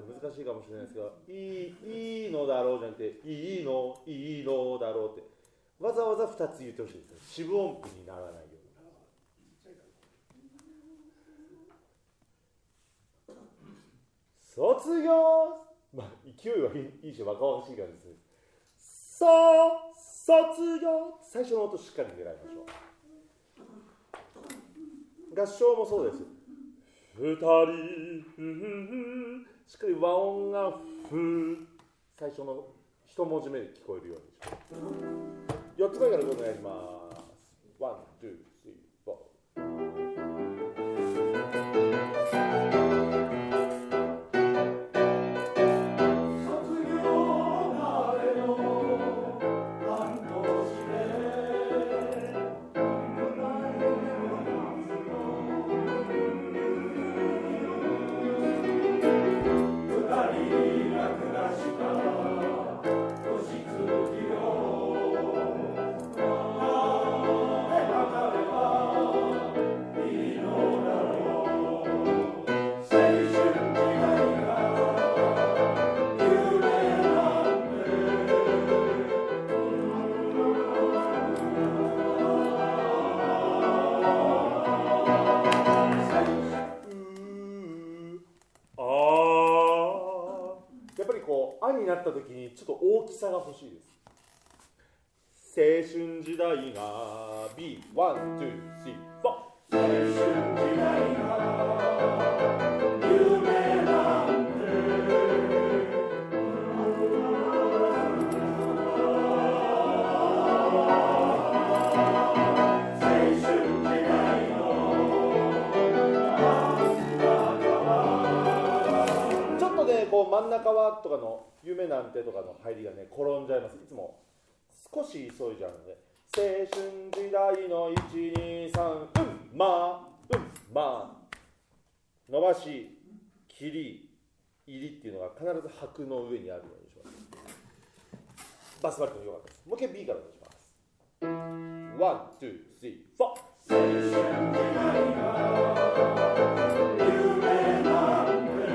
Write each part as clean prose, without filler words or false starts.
難しいかもしれないですけど、いいのだろうじゃなくて、いいのだろうって、わざわざ2つ言ってほしいです。四分音符にならないように。卒業、勢いはいいし、若々しい感じですね。卒業、最初の音しっかり狙いましょう。合唱もそうです。二人、しっかり和音が最初の一文字目で聞こえるようにします。4つ目からお願いします。1、2、3、4。になった時にちょっと大きさが欲しいです。青春時代が B1、2、3、4。青春時代が夢なんてこう真ん中はとかの夢なんてとかの入りがね転んじゃいます。いつも少し急いじゃうので、青春時代の123伸ばし切り入りっていうのが必ず拍の上にあるようにします。バスバリックも良かったです。もう一回 B からお願いします。ワン、ツー、スリー、フォー。青春時代が夢なんて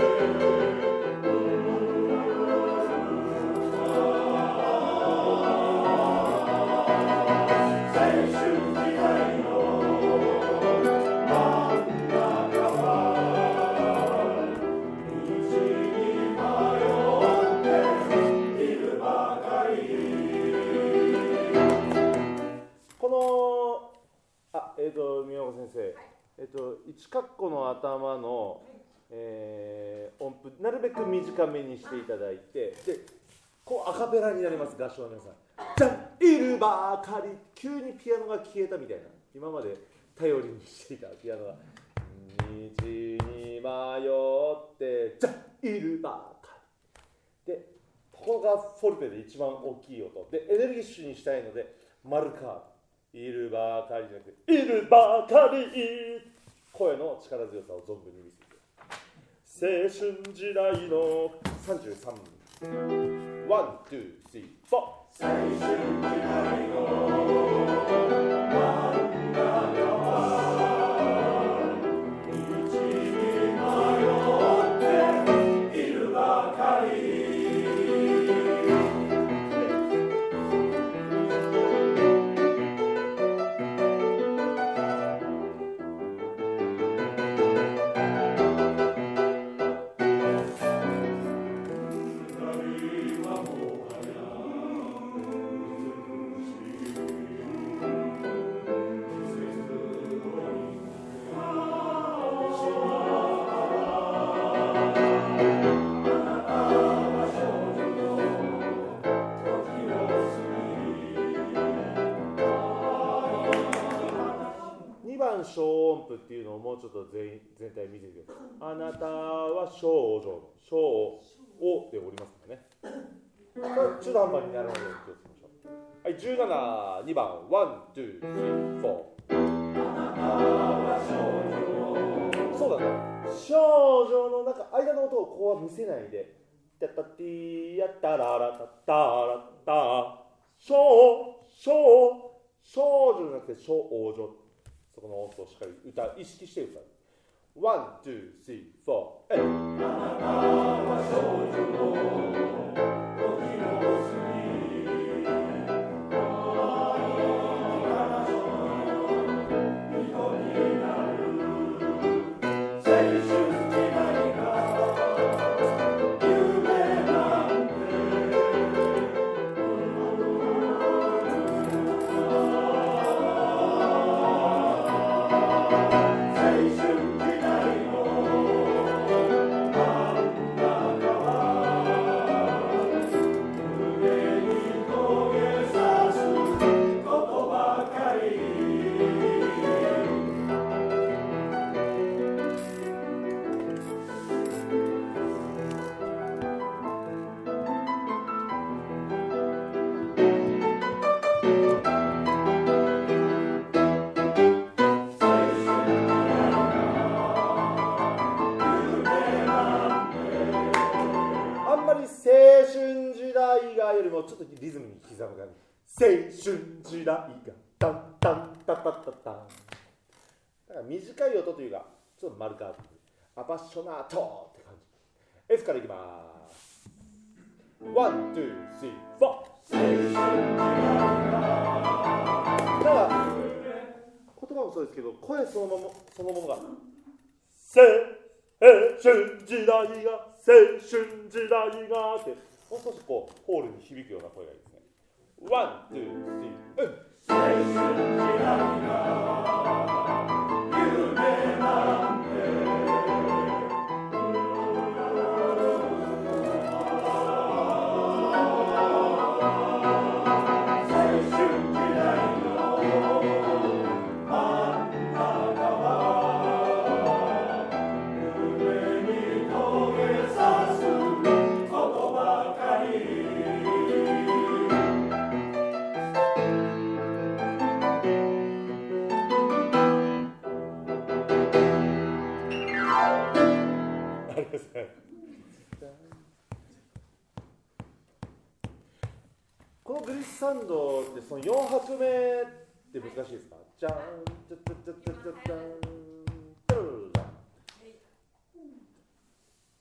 宮岡先生、1カッコの頭の、音符なるべく短めにしていただいて、でこうアカペラになります。合唱の皆さん、じゃんいるばかり、急にピアノが消えたみたいな、今まで頼りにしていたピアノが道に迷ってじゃんいるばかりで、ここがフォルテで一番大きい音で、エネルギッシュにしたいので丸カーブ、いるばかりじゃなくているばかり、声の力強さを存分に見せて、青春時代の33、ワン、ツー、スリー、フォー。青春時代の真ん中は道に迷っているばかり。小音符っていうのをもうちょっと全体見てみてください。あなたは少女の少をでおりますからね。中途半端にならないように気をつけましょう。はい、17、2番、ワン、ツー、スリー、フォー。あなたは少女。そうだね。少女のなんか間の音をここは見せないで。タタティーヤタララタタラタ。少女じゃなくて少女。そこの音をしっかり意識して歌う。ワン、ツー、スリー、フォー。あなたは歌よりもちょっとリズムに刻む感じ。青春時代がタンタンタタタタン。だから短い音というかちょっと丸くアパッショナートって感じ。 F からいきます。ワン、ツー、スリー、フォー。だから言葉もそうですけど、声そのものが青春時代が青春時代がって、もう少しこうホールに響くような声がいいですね。ワン、ツー、スリー、青春時代が夢なんてこのグリスサンドってその4拍目って難しいですか？じゃん、じゃじゃじゃじゃじゃん。